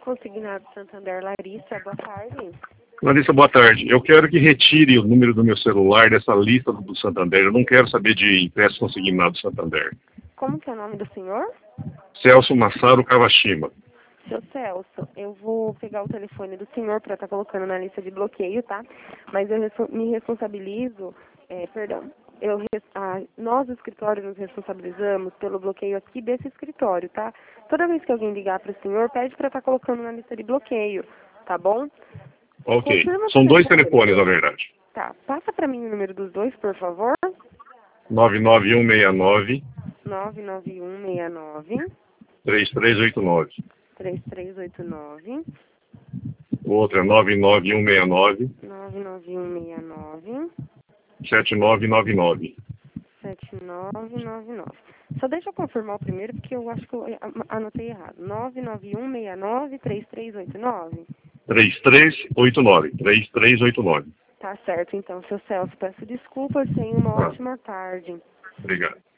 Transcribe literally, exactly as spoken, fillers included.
Consignado Santander, Larissa, boa tarde. Larissa, boa tarde. Eu quero que retire o número do meu celular dessa lista do Santander. Eu não quero saber de empréstimo consignado Santander. Como que é o nome do senhor? Celso Massaro Kawashima. Seu Celso, eu vou pegar o telefone do senhor para estar colocando na lista de bloqueio, tá? Mas eu reso- me responsabilizo, é, perdão, eu, res- ah, nós, o escritório, nos responsabilizamos pelo bloqueio aqui desse escritório, tá? Toda vez que alguém ligar para o senhor, pede para estar colocando na lista de bloqueio, tá bom? Ok. Confirma o São dois telefone. telefones, na verdade. Tá, passa para mim o número dos dois, por favor. nove nove um seis nove, nove nove um seis nove, três três oito nove. três três oito nove, O outro é nove nove um seis nove, nove nove um seis nove, sete nove nove nove. sete nove nove nove. Só deixa eu confirmar o primeiro, porque eu acho que eu a- anotei errado. nove nove um seis nove, três três oito nove. três três oito nove. três três oito nove. Tá certo, então, seu Celso. Peço desculpas. Tenha uma Ah, ótima tarde. obrigado.